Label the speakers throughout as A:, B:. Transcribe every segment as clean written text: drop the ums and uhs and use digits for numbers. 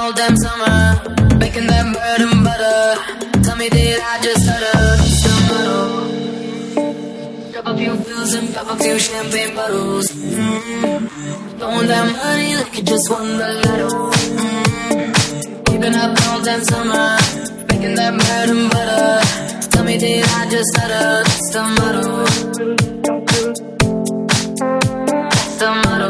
A: all damn summer, making that bread and butter. Tell me, did I just stutter? It's the motto. Drop a few pills and pop a few champagne bottles. Throwing that money like you just won the lotto. Keeping up all damn summer, making that bread and butter. Tell me, did I just stutter? It's the motto. It's the motto.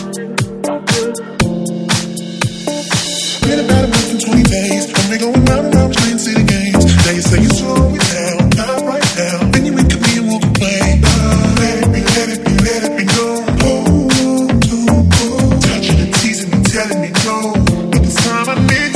B: Been about a month and 20 days, and we're going round and round playing city games. Now you say you slow it down, not right now. Then you wake up me and we'll complain. Let it be, let it be, let it be known. Oh, touching and teasing and telling me no. But this time I need